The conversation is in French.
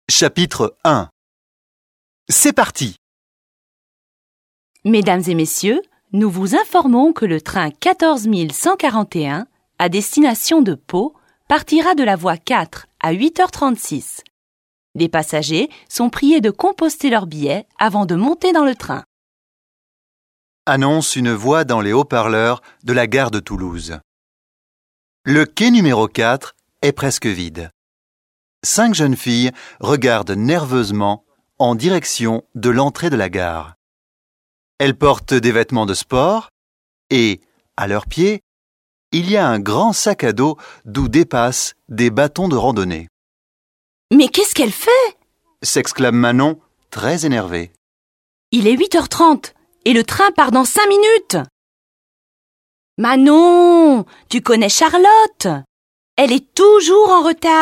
Chapitre 1. C'est parti! Mesdames et messieurs, nous vous informons que le train 14 141 à destination de Pau partira de la voie 4 à 8h36. Les passagers sont priés de composter leurs billets avant de monter dans le train. Annonce une voix dans les haut-parleurs de la gare de Toulouse. Le quai numéro 4 est presque vide. 5 jeunes filles regardent nerveusement en direction de l'entrée de la gare. Elles portent des vêtements de sport et, à leurs pieds, il y a un grand sac à dos d'où dépassent des bâtons de randonnée. « Mais qu'est-ce qu'elle fait ?» s'exclame Manon, très énervée. « Il est 8h30 et le train part dans 5 minutes !»« Manon, tu connais Charlotte ? Elle est toujours en retard !»